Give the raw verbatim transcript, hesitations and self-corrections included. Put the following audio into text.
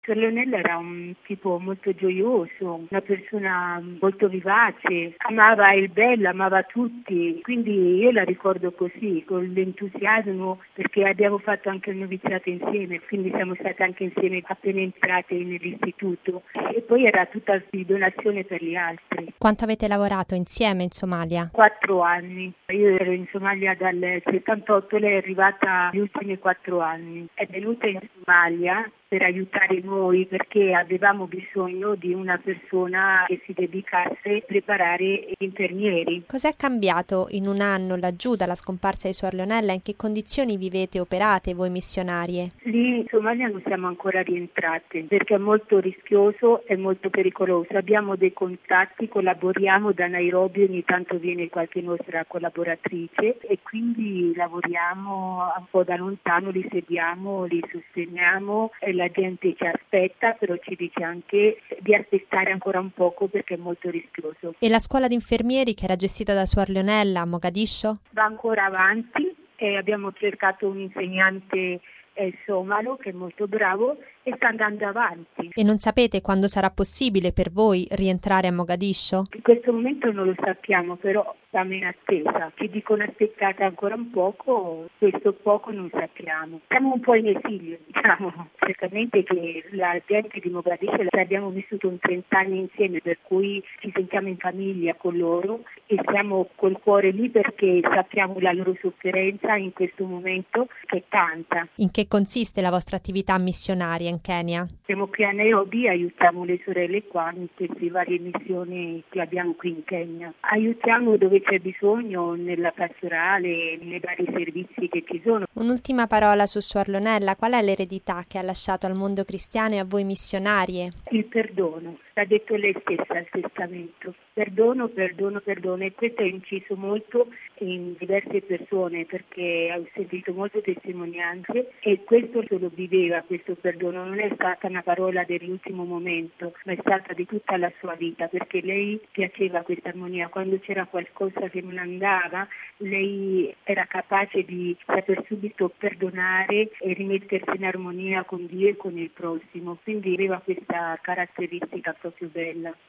Suor Leonella era un tipo molto gioioso, una persona molto vivace, amava il bello, amava tutti, quindi io la ricordo così, con l'entusiasmo, perché abbiamo fatto anche il noviziato insieme, quindi siamo state anche insieme appena entrate nell'istituto, e poi era tutta di donazione per gli altri. Quanto avete lavorato insieme in Somalia? Quattro anni. Io ero in Somalia dal settantotto, lei è arrivata gli ultimi quattro anni. È venuta in Somalia per aiutare noi perché avevamo bisogno di una persona che si dedicasse a preparare gli infermieri. Cos'è cambiato in un anno laggiù dalla scomparsa di Suor Leonella? In che condizioni vivete e operate voi missionarie? Lì in Somalia non siamo ancora rientrate perché è molto rischioso e molto pericoloso. Abbiamo dei contatti, collaboriamo da Nairobi, ogni tanto viene qualche nostra collaboratrice e quindi lavoriamo un po' da lontano, li seguiamo, li sosteniamo e la gente ci aspetta, però ci dice anche di aspettare ancora un poco perché è molto rischioso. E la scuola di infermieri che era gestita da Suor Leonella a Mogadiscio? Va ancora avanti e abbiamo cercato un insegnante eh, somalo che è molto bravo e sta andando avanti. E non sapete quando sarà possibile per voi rientrare a Mogadiscio? In questo momento non lo sappiamo, però siamo in attesa. Ci dicono aspettate ancora un poco, questo poco non sappiamo. Siamo un po' in esilio, diciamo. Certamente che la gente di Mogadiscio abbiamo vissuto un trent'anni insieme, per cui ci sentiamo in famiglia con loro e siamo col cuore lì perché sappiamo la loro sofferenza in questo momento, che è tanta. In che consiste la vostra attività missionaria in Kenya? Siamo qui a Nairobi, aiutiamo le sorelle qua in queste varie missioni che abbiamo qui in Kenya. Aiutiamo dove c'è bisogno, nella pastorale, nei vari servizi che ci sono. Un'ultima parola su Suor Leonella, qual è l'eredità che ha lasciato al mondo cristiano e a voi missionarie? Il perdono, l'ha detto lei stessa al testamento. Perdono, perdono, perdono, e questo è inciso molto in diverse persone perché ho sentito molte testimonianze e questo lo viveva, questo perdono, non è stata una parola dell'ultimo momento, ma è stata di tutta la sua vita perché lei piaceva questa armonia, quando c'era qualcosa che non andava lei era capace di saper subito perdonare e rimettersi in armonia con Dio e con il prossimo, quindi aveva questa caratteristica proprio bella.